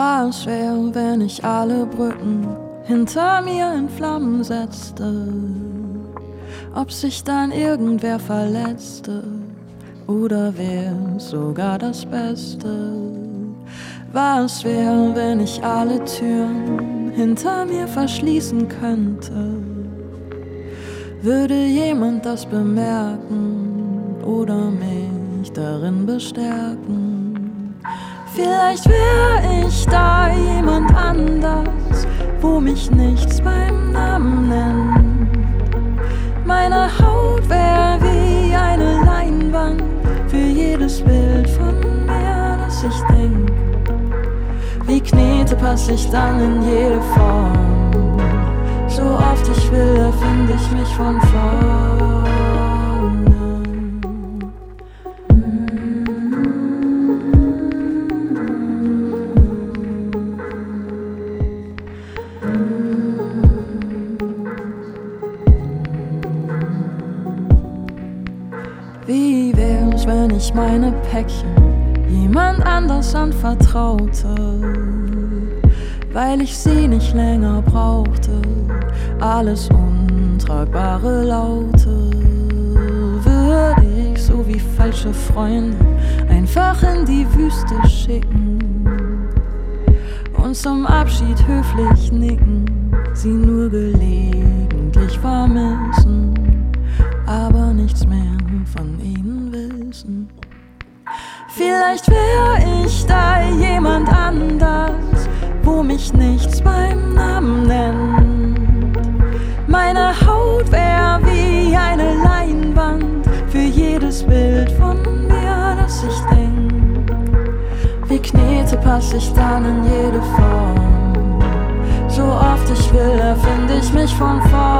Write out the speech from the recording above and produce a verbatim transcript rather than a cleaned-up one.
Was wäre, wenn ich alle Brücken hinter mir in Flammen setzte? Ob sich dann irgendwer verletzte oder wär sogar das Beste? Was wäre, wenn ich alle Türen hinter mir verschließen könnte? Würde jemand das bemerken oder mich darin bestärken? Vielleicht wär ich da jemand anders, wo mich nichts beim Namen nennt. Meine Haut wär wie eine Leinwand für jedes Bild von mir, das ich denk. Wie Knete pass ich dann in jede Form. So oft ich will, erfind ich mich von vorne. Wie wär's, wenn ich meine Päckchen jemand anders anvertraute, weil ich sie nicht länger brauchte, alles untragbare Laute. Würde ich so wie falsche Freunde einfach in die Wüste schicken und zum Abschied höflich nicken, sie nur gelegentlich vermissen, aber nichts mehr von ihnen wissen. Vielleicht wär ich da jemand anders, wo mich nichts beim Namen nennt. Meine Haut wär wie eine Leinwand für jedes Bild von mir, das ich denk. Wie Knete pass ich dann in jede Form. So oft ich will, erfind ich mich von vorn.